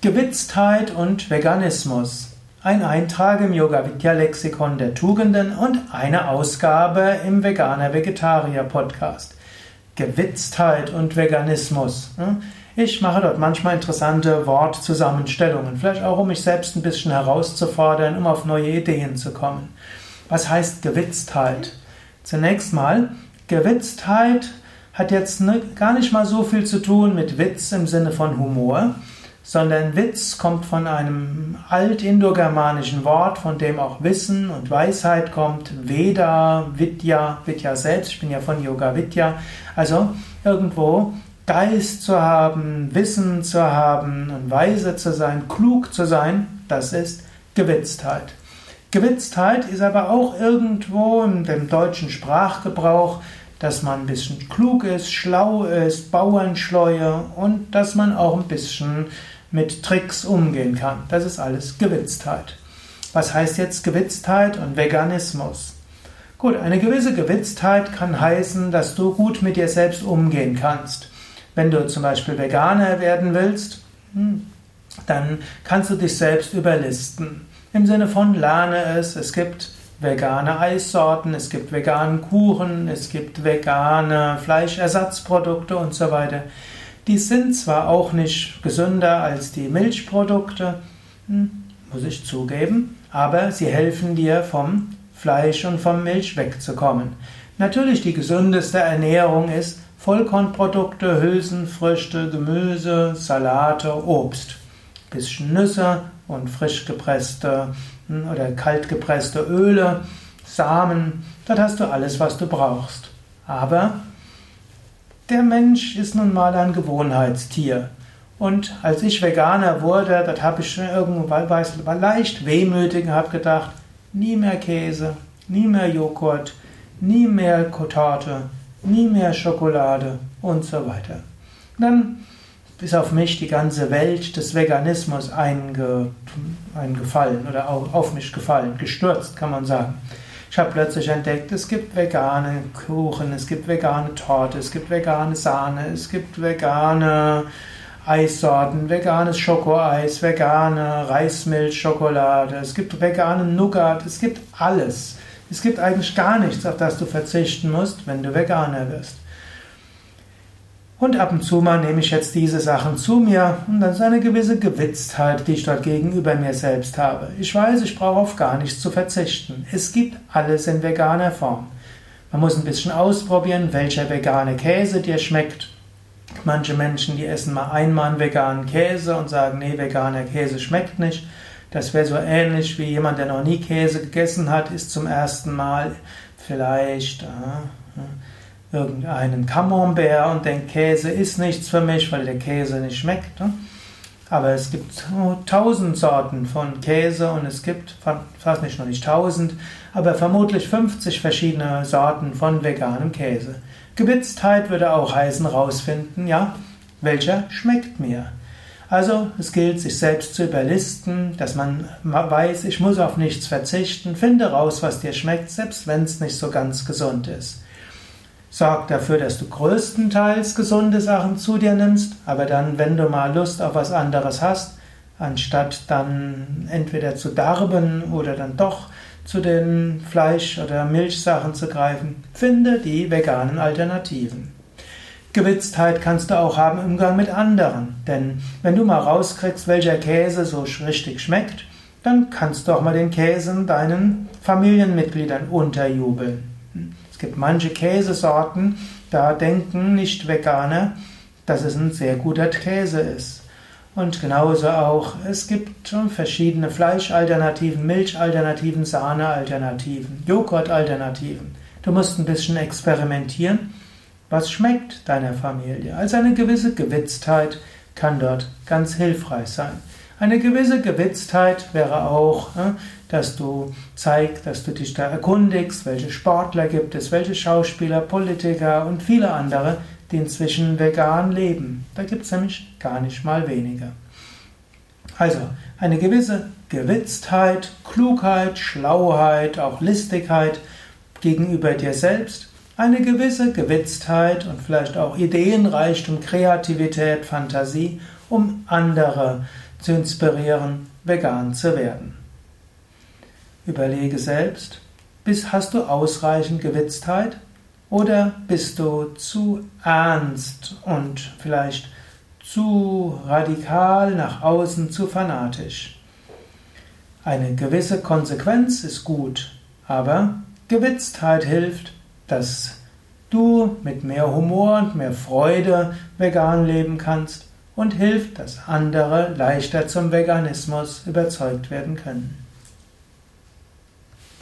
Gewitztheit und Veganismus. Ein Eintrag im Yoga-Vidya-Lexikon der Tugenden und eine Ausgabe im Veganer-Vegetarier-Podcast. Gewitztheit und Veganismus. Ich mache dort manchmal interessante Wortzusammenstellungen, vielleicht auch, um mich selbst ein bisschen herauszufordern, um auf neue Ideen zu kommen. Was heißt Gewitztheit? Zunächst mal, Gewitztheit hat jetzt gar nicht mal so viel zu tun mit Witz im Sinne von Humor, sondern Witz kommt von einem altindogermanischen Wort, von dem auch Wissen und Weisheit kommt, Veda, Vidya, Vidya selbst, ich bin ja von Yoga Vidya, also irgendwo Geist zu haben, Wissen zu haben und weise zu sein, klug zu sein, das ist Gewitztheit. Gewitztheit ist aber auch irgendwo in dem deutschen Sprachgebrauch, dass man ein bisschen klug ist, schlau ist, Bauernschleue und dass man auch ein bisschen mit Tricks umgehen kann. Das ist alles Gewitztheit. Was heißt jetzt Gewitztheit und Veganismus? Gut, eine gewisse Gewitztheit kann heißen, dass du gut mit dir selbst umgehen kannst. Wenn du zum Beispiel Veganer werden willst, dann kannst du dich selbst überlisten. Im Sinne von lerne es, es gibt vegane Eissorten, es gibt veganen Kuchen, es gibt vegane Fleischersatzprodukte und so weiter. Die sind zwar auch nicht gesünder als die Milchprodukte, muss ich zugeben, aber sie helfen dir vom Fleisch und vom Milch wegzukommen. Natürlich die gesündeste Ernährung ist Vollkornprodukte, Hülsenfrüchte, Gemüse, Salate, Obst. Bisschen Nüsse und frisch gepresste oder kalt gepresste Öle, Samen, dort hast du alles, was du brauchst. Aber der Mensch ist nun mal ein Gewohnheitstier. Und als ich Veganer wurde, das habe ich schon irgendwann, war leicht wehmütig und habe gedacht, nie mehr Käse, nie mehr Joghurt, nie mehr Torte, nie mehr Schokolade und so weiter. Dann ist auf mich die ganze Welt des Veganismus eingefallen oder auf mich gefallen, gestürzt, kann man sagen. Ich habe plötzlich entdeckt, es gibt vegane Kuchen, es gibt vegane Torte, es gibt vegane Sahne, es gibt vegane Eissorten, veganes Schokoeis, vegane Reismilchschokolade, es gibt vegane Nougat, es gibt alles. Es gibt eigentlich gar nichts, auf das du verzichten musst, wenn du Veganer wirst. Und ab und zu mal nehme ich jetzt diese Sachen zu mir und dann ist eine gewisse Gewitztheit, die ich dort gegenüber mir selbst habe. Ich weiß, ich brauche auf gar nichts zu verzichten. Es gibt alles in veganer Form. Man muss ein bisschen ausprobieren, welcher vegane Käse dir schmeckt. Manche Menschen, die essen mal einmal einen veganen Käse und sagen, nee, veganer Käse schmeckt nicht. Das wäre so ähnlich wie jemand, der noch nie Käse gegessen hat, isst zum ersten Mal vielleicht irgendeinen Camembert und denkt, Käse ist nichts für mich, weil der Käse nicht schmeckt. Aber es gibt 1000 Sorten von Käse und es gibt, fast nicht, noch nicht 1000, aber vermutlich 50 verschiedene Sorten von veganem Käse. Gewitztheit würde auch heißen, rausfinden, ja, welcher schmeckt mir. Also es gilt, sich selbst zu überlisten, dass man weiß, ich muss auf nichts verzichten, finde raus, was dir schmeckt, selbst wenn es nicht so ganz gesund ist. Sorg dafür, dass du größtenteils gesunde Sachen zu dir nimmst, aber dann, wenn du mal Lust auf was anderes hast, anstatt dann entweder zu darben oder dann doch zu den Fleisch- oder Milchsachen zu greifen, finde die veganen Alternativen. Gewitztheit kannst du auch haben im Umgang mit anderen, denn wenn du mal rauskriegst, welcher Käse so richtig schmeckt, dann kannst du auch mal den Käse deinen Familienmitgliedern unterjubeln. Es gibt manche Käsesorten, da denken Nicht-Veganer, dass es ein sehr guter Käse ist. Und genauso auch, es gibt verschiedene Fleischalternativen, Milchalternativen, Sahnealternativen, Joghurtalternativen. Du musst ein bisschen experimentieren. Was schmeckt deiner Familie? Also eine gewisse Gewitztheit kann dort ganz hilfreich sein. Eine gewisse Gewitztheit wäre auch, dass du zeigst, dass du dich da erkundigst, welche Sportler gibt es, welche Schauspieler, Politiker und viele andere, die inzwischen vegan leben. Da gibt es nämlich gar nicht mal wenige. Also eine gewisse Gewitztheit, Klugheit, Schlauheit, auch Listigkeit gegenüber dir selbst, eine gewisse Gewitztheit und vielleicht auch Ideenreichtum, Kreativität, Fantasie, um andere zu inspirieren, vegan zu werden. Überlege selbst, hast du ausreichend Gewitztheit oder bist du zu ernst und vielleicht zu radikal nach außen, zu fanatisch? Eine gewisse Konsequenz ist gut, aber Gewitztheit hilft, dass du mit mehr Humor und mehr Freude vegan leben kannst und hilft, dass andere leichter zum Veganismus überzeugt werden können.